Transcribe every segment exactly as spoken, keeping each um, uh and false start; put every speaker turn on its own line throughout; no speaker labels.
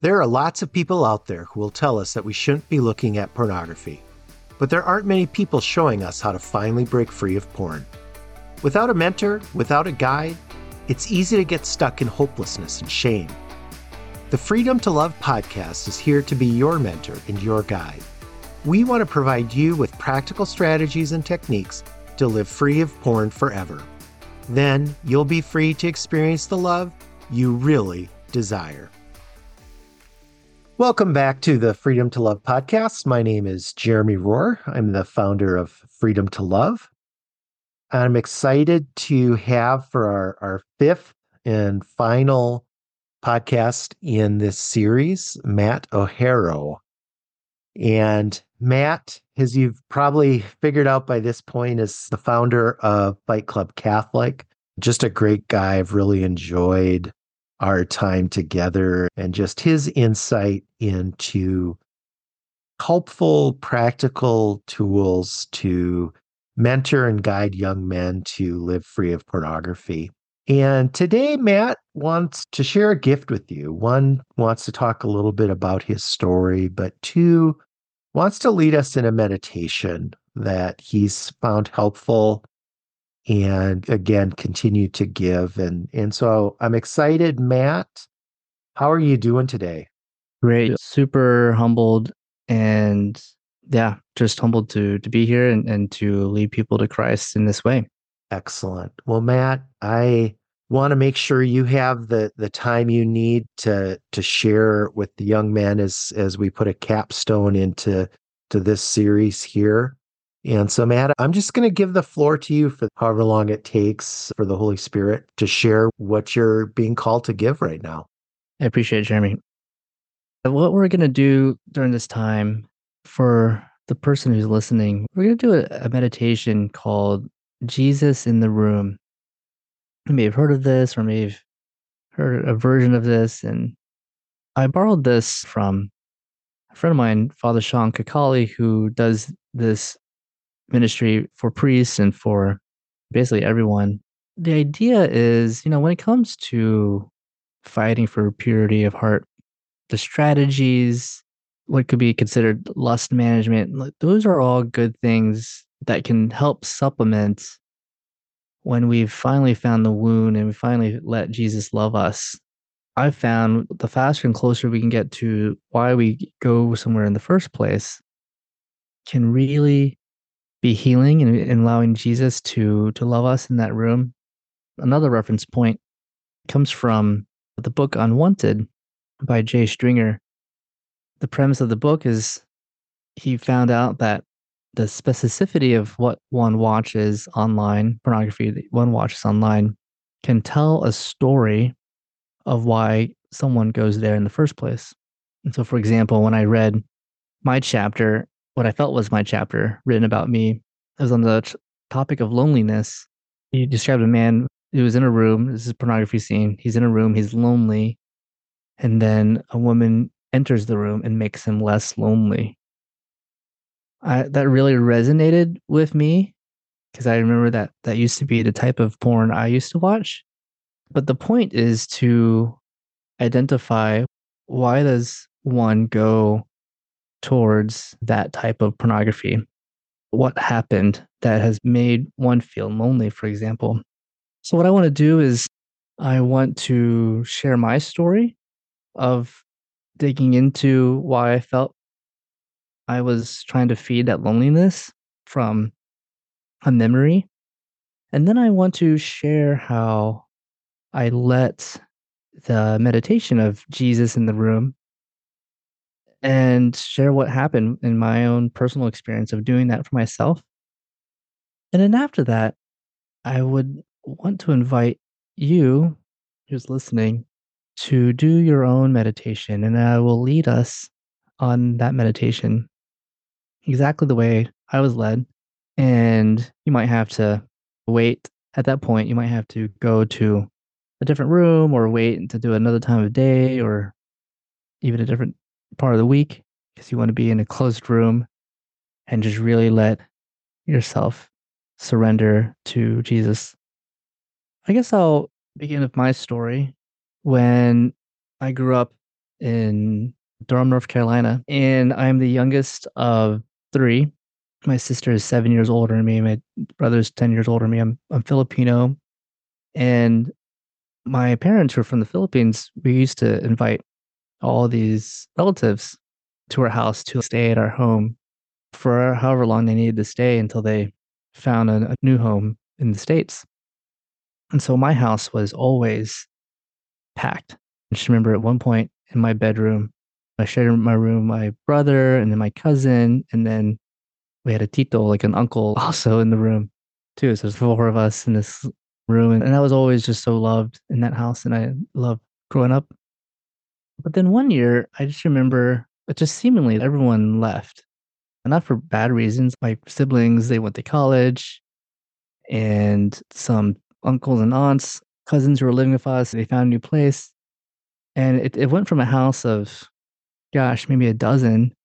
There are lots of people out there who will tell us that we shouldn't be looking at pornography, but there aren't many people showing us how to finally break free of porn. Without a mentor, without a guide, it's easy to get stuck in hopelessness and shame. The Freedom to Love podcast is here to be your mentor and your guide. We want to provide you with practical strategies and techniques to live free of porn forever. Then you'll be free to experience the love you really desire. Welcome back to the Freedom to Love podcast. My name is Jeremy Rohr. I'm the founder of Freedom to Love. I'm excited to have for our, our fifth and final podcast in this series, Matt O'Harrow. And Matt, as you've probably figured out by this point, is the founder of Fight Club Catholic. Just a great guy. I've really enjoyed our time together and just his insight into helpful, practical tools to mentor and guide young men to live free of pornography. And today, Matt wants to share a gift with you. One, wants to talk a little bit about his story, but two, wants to lead us in a meditation that he's found helpful and, again, continue to give. And, and so I'm excited. Matt, how are you doing today?
Great. Super humbled and, yeah, just humbled to to be here and, and to lead people to Christ in this way.
Excellent. Well, Matt, I want to make sure you have the the time you need to to share with the young men as as we put a capstone into to this series here. And so, Matt, I'm just going to give the floor to you for however long it takes for the Holy Spirit to share what you're being called to give right now.
I appreciate it, Jeremy. What we're going to do during this time for the person who's listening, we're going to do a, a meditation called Jesus in the Room. You may have heard of this or may have heard a version of this. And I borrowed this from a friend of mine, Father Sean Kakali, who does this ministry for priests and for basically everyone. The idea is, you know, when it comes to fighting for purity of heart, the strategies, what could be considered lust management, like, those are all good things that can help supplement when we've finally found the wound and we finally let Jesus love us. I've found the faster and closer we can get to why we go somewhere in the first place can really be healing and, and allowing Jesus to to love us in that room. Another reference point comes from the book Unwanted by Jay Stringer. The premise of the book is he found out that the specificity of what one watches online, pornography that one watches online, can tell a story of why someone goes there in the first place. And so, for example, when I read my chapter, what I felt was my chapter written about me, it was on the t- topic of loneliness. He described a man who was in a room. This is a pornography scene. He's in a room. He's lonely. And then a woman enters the room and makes him less lonely. I, that really resonated with me because I remember that that used to be the type of porn I used to watch. But the point is to identify, why does one go towards that type of pornography? What happened that has made one feel lonely, for example? So what I want to do is I want to share my story of digging into why I felt I was trying to feed that loneliness from a memory. And then I want to share how I let the meditation of Jesus in the room and share what happened in my own personal experience of doing that for myself. And then after that, I would want to invite you who's listening to do your own meditation, and I will lead us on that meditation exactly the way I was led. And you might have to wait at that point. You might have to go to a different room or wait to do another time of day or even a different part of the week because you want to be in a closed room and just really let yourself surrender to Jesus. I guess I'll begin with my story. When I grew up in Durham, North Carolina, and I'm the youngest of three. My sister is seven years older than me. My brother's ten years older than me. I'm I'm Filipino, and my parents were from the Philippines. We used to invite all these relatives to our house to stay at our home for however long they needed to stay until they found a, a new home in the States. And so my house was always packed. I just remember at one point in my bedroom, I shared my room with my brother and then my cousin, and then we had a tito, like an uncle, also in the room too. So there's four of us in this room, and, and I was always just so loved in that house, and I loved growing up. But then one year, I just remember it just seemingly everyone left, and not for bad reasons. My siblings, they went to college, and some uncles and aunts, cousins who were living with us, they found a new place. And it, it went from a house of, gosh, maybe a dozen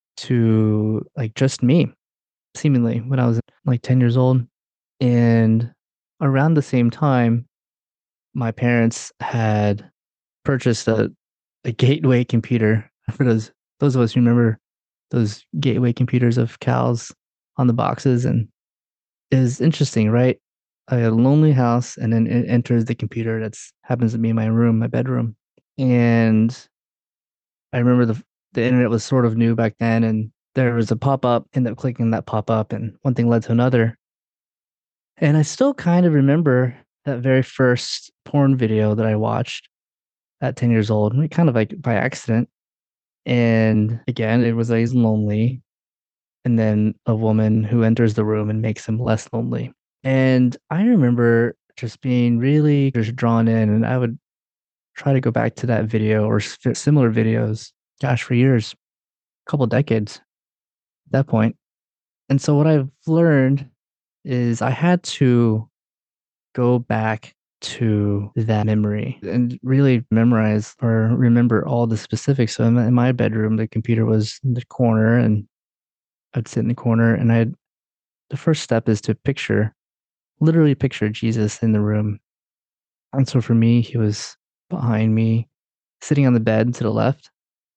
to like just me, seemingly, when I was like ten years old. And around the same time, my parents had purchased a, a gateway computer. For those those of us who remember those gateway computers of cows on the boxes, and it was interesting, right? A lonely house, and then it enters the computer that's happens to be in my room, my bedroom. And I remember the the internet was sort of new back then, and there was a pop up. Ended up clicking that pop up, and one thing led to another. And I still kind of remember that very first porn video that I watched at ten years old, kind of like by accident. And again, it was like he's lonely, and then a woman who enters the room and makes him less lonely. And I remember just being really just drawn in, and I would try to go back to that video or similar videos, gosh, for years, a couple decades at that point. And so what I've learned is I had to go back to that memory and really memorize or remember all the specifics. So in my bedroom, the computer was in the corner, and I'd sit in the corner, and I'd the first step is to picture, literally picture Jesus in the room. And so for me, he was behind me, sitting on the bed to the left.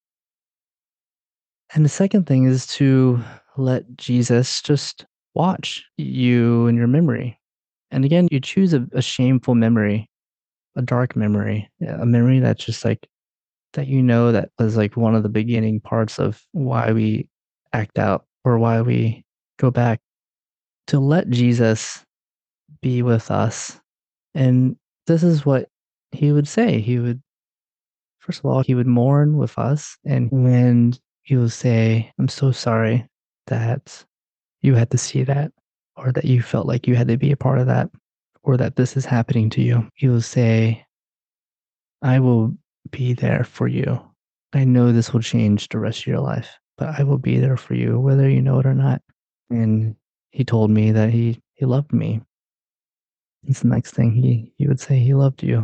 And the second thing is to let Jesus just watch you in your memory. And again, you choose a, a shameful memory, a dark memory, a memory that's just like that you know that was like one of the beginning parts of why we act out or why we go back. To let Jesus be with us. And this is what he would say. He would, first of all, he would mourn with us. And when he will say, I'm so sorry that you had to see that, or that you felt like you had to be a part of that, or that this is happening to you. He will say, I will be there for you. I know this will change the rest of your life, but I will be there for you, whether you know it or not. And he told me that he, he loved me. It's the next thing he, he would say, he loved you.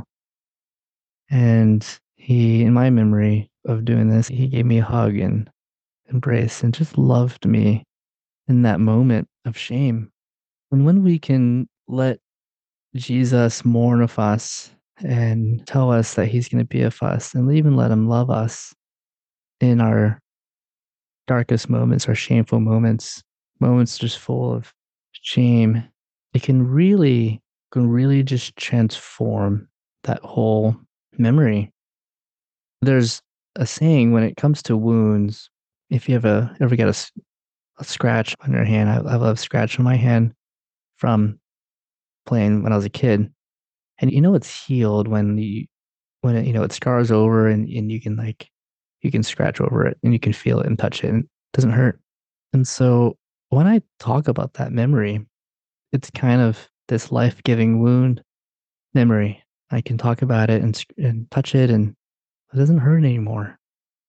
And he, in my memory of doing this, he gave me a hug and embrace and just loved me in that moment of shame. And when we can let Jesus mourn with us and tell us that he's going to be with us, and even let him love us in our darkest moments, our shameful moments, moments just full of shame, it can really, can really just transform that whole memory. There's a saying when it comes to wounds, if you ever, ever get a, a scratch on your hand, I, I love scratch on my hand from playing when I was a kid. And you know it's healed when you when it, you know it scars over, and, and you can like you can scratch over it and you can feel it and touch it and it doesn't hurt. And so when I talk about that memory, it's kind of this life-giving wound memory. I can talk about it and and touch it, and it doesn't hurt anymore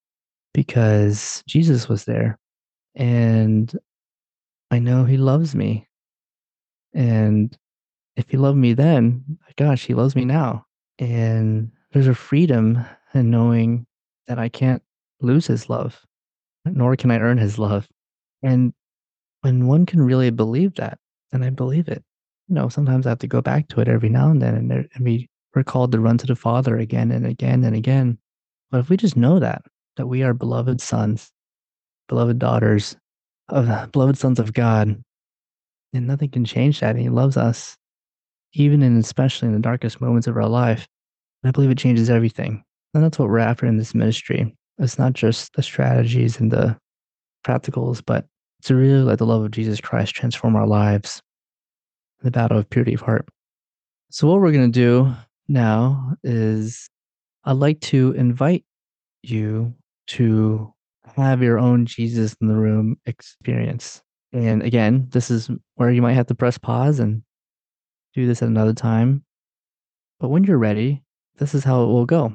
because Jesus was there, and I know he loves me. And if he loved me then, gosh, he loves me now. And there's a freedom in knowing that I can't lose his love, nor can I earn his love. And when one can really believe that, and I believe it, you know, sometimes I have to go back to it every now and then, and, there, and we we're called to run to the Father again and again and again. But if we just know that, that we are beloved sons, beloved daughters of beloved sons of God, and nothing can change that. And He loves us, even and especially in the darkest moments of our life. And I believe it changes everything. And that's what we're after in this ministry. It's not just the strategies and the practicals, but to really let the love of Jesus Christ transform our lives in the battle of purity of heart. So, what we're going to do now is I'd like to invite you to have your own Jesus in the room experience. And again, this is where you might have to press pause and do this at another time. But when you're ready, this is how it will go.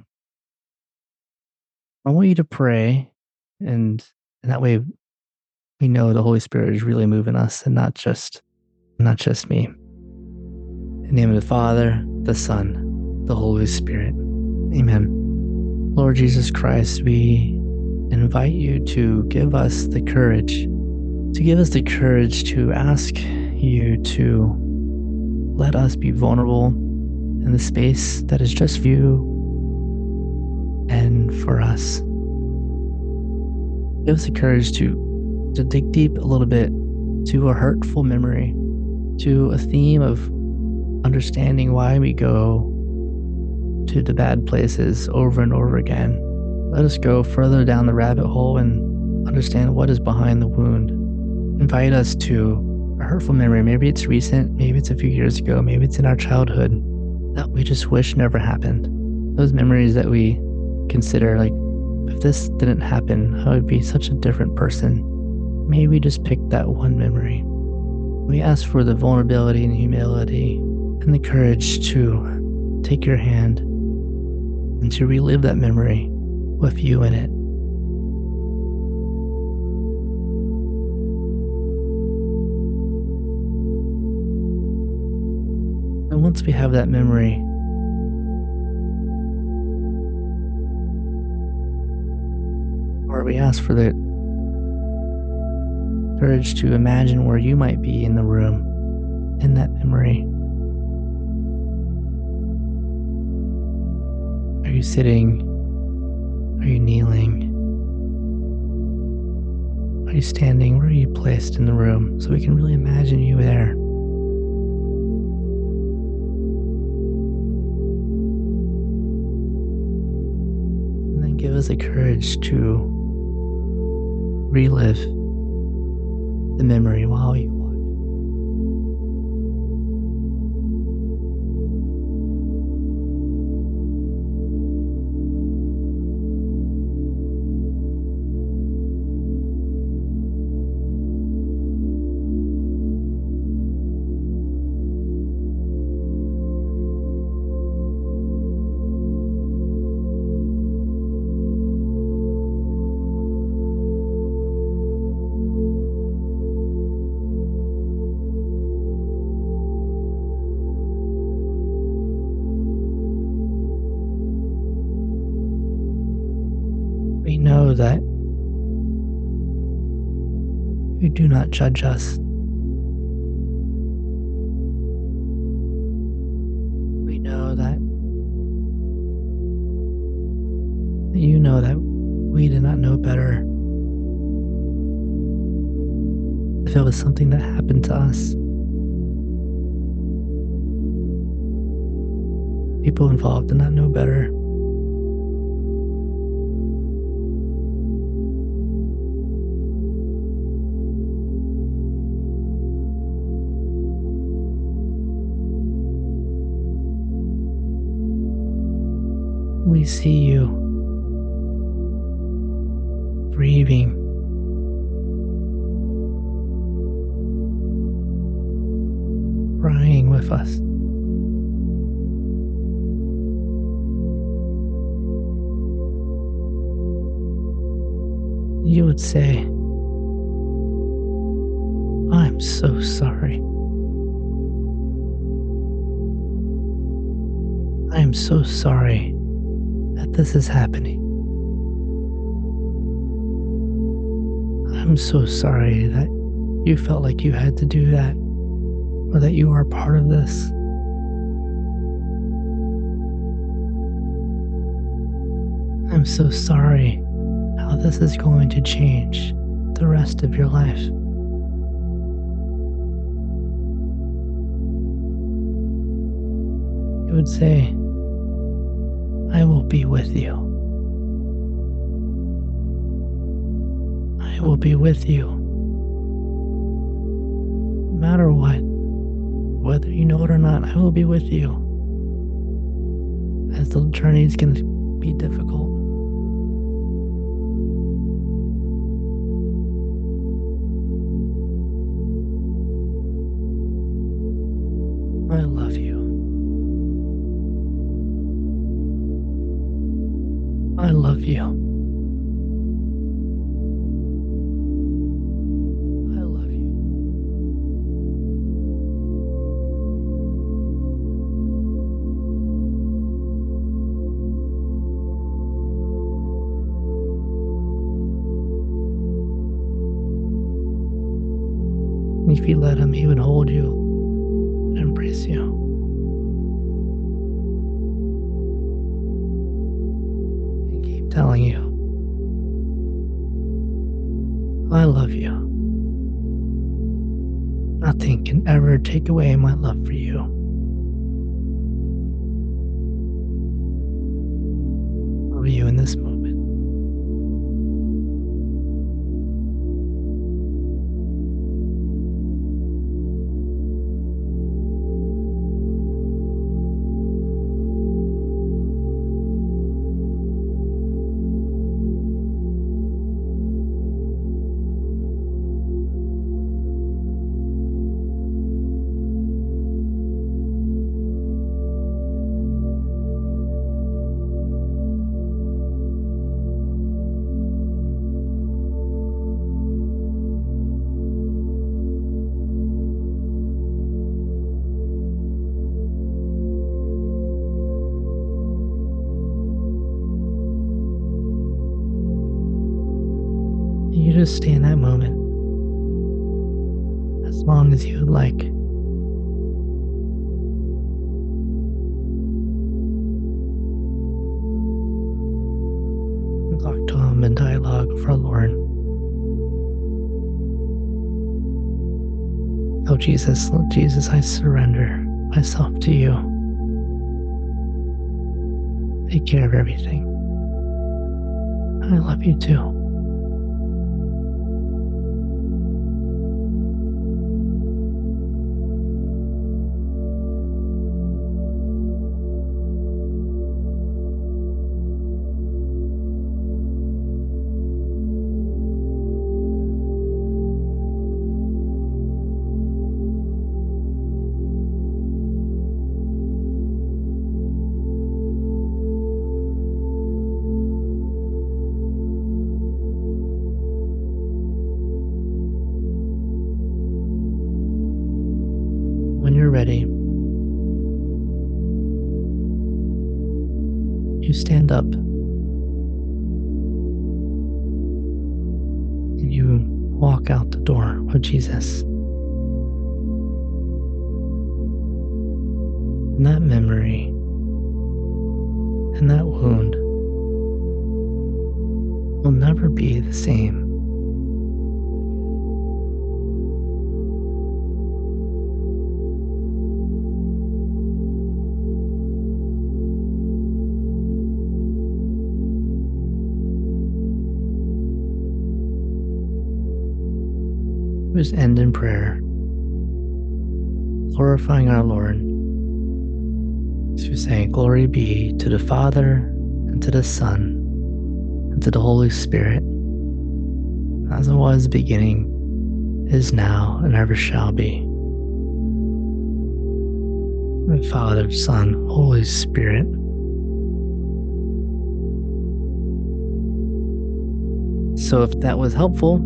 I want you to pray, and, and that way we know the Holy Spirit is really moving us and not just not just me. In the name of the Father, the Son, the Holy Spirit. Amen. Lord Jesus Christ, we invite you to give us the courage, to give us the courage to ask you to let us be vulnerable in the space that is just for you and for us. Give us the courage to, to dig deep a little bit to a hurtful memory, to a theme of understanding why we go to the bad places over and over again. Let us go further down the rabbit hole and understand what is behind the wound. Invite us to a hurtful memory. Maybe it's recent, maybe it's a few years ago, maybe it's in our childhood that we just wish never happened. Those memories that we consider like, if this didn't happen, I would be such a different person. Maybe we just pick that one memory. We ask for the vulnerability and humility and the courage to take your hand and to relive that memory with you in it. And once we have that memory, or we ask for the courage to imagine where you might be in the room, in that memory. Are you sitting? Are you kneeling? Are you standing? Where are you placed in the room so we can really imagine you there? And then give us the courage to relive the memory while you watch. We know that you do not judge us. We know that you know that we did not know better. If it was something that happened to us, people involved did not know better. We see you grieving, crying with us. You would say, I'm so sorry. I am so sorry that this is happening. I'm so sorry that you felt like you had to do that, or that you are part of this. I'm I'm so sorry how this is going to change the rest of your life. You would say, I will be with you. I will be with you. No matter what, whether you know it or not, I will be with you. As the journey is going to be difficult. I love you. I love you. I love you. If you let him, he would hold you and embrace you. And keep telling you, I love you. Nothing can ever take away my love for you. I love you in this moment. You just stay in that moment as long as you would like. We talk to him in dialogue with our Lord. Oh Jesus, Lord Jesus, I surrender myself to you. Take care of everything. I love you too. When you're ready, you stand up and you walk out the door of Jesus. And that memory and that wound will never be the same. Just end in prayer, glorifying our Lord. So saying, glory be to the Father, and to the Son, and to the Holy Spirit, as it was beginning, is now, and ever shall be. And Father, Son, Holy Spirit. So if that was helpful,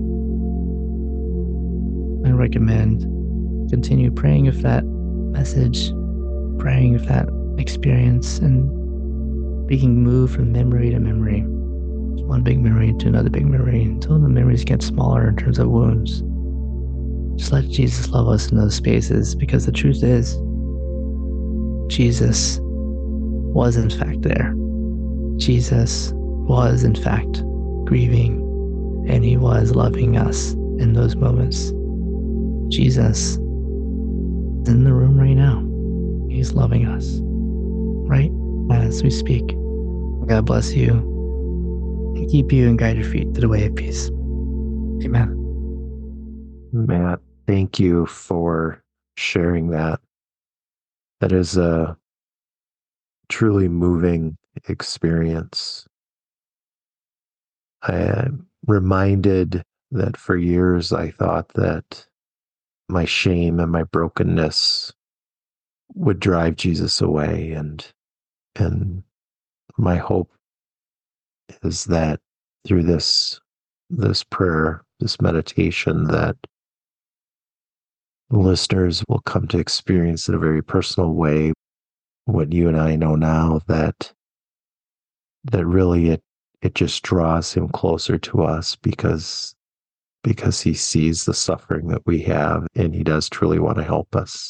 I recommend continue praying with that message, praying with that experience, and being moved from memory to memory, one big memory to another big memory, until the memories get smaller in terms of wounds. Just let Jesus love us in those spaces, because the truth is, Jesus was in fact there. Jesus was, in fact, grieving, and he was loving us in those moments. Jesus is in the room right now. He's loving us right as we speak. God bless you and keep you and guide your feet to the way of peace. Amen.
Matt, thank you for sharing that. That is a truly moving experience. I am reminded that for years I thought that my shame and my brokenness would drive Jesus away, and and my hope is that through this this prayer, this meditation, that listeners will come to experience in a very personal way what you and I know now, that that really it it just draws him closer to us because because he sees the suffering that we have, and he does truly want to help us.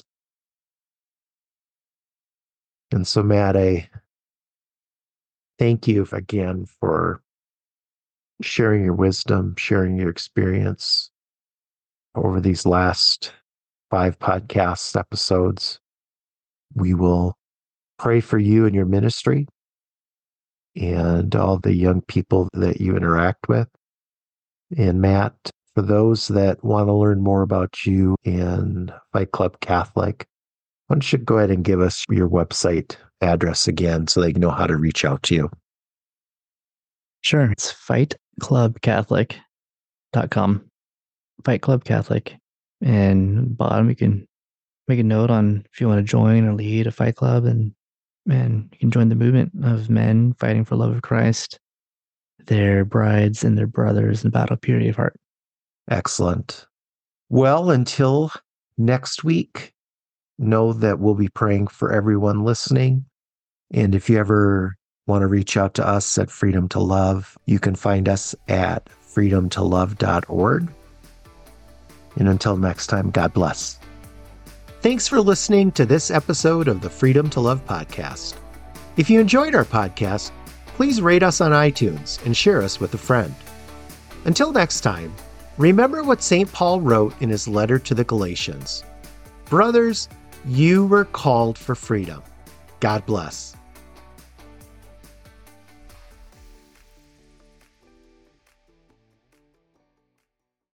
And so, Matt, I thank you again for sharing your wisdom, sharing your experience over these last five podcast episodes. We will pray for you and your ministry and all the young people that you interact with. And Matt, for those that want to learn more about you and Fight Club Catholic, why don't you go ahead and give us your website address again so they can know how to reach out to you?
Sure. It's fight club catholic dot com. Fight Club Catholic. And bottom, you can make a note on if you want to join or lead a fight club, and and you can join the movement of men fighting for love of Christ, their brides and their brothers in battle purity of heart.
Excellent. Well, until next week, know that we'll be praying for everyone listening. And if you ever want to reach out to us at Freedom to Love, you can find us at freedom to love dot org. And until next time, God bless. Thanks for listening to this episode of the Freedom to Love podcast. If you enjoyed our podcast, please rate us on iTunes and share us with a friend. Until next time, remember what Saint Paul wrote in his letter to the Galatians. Brothers, you were called for freedom. God bless.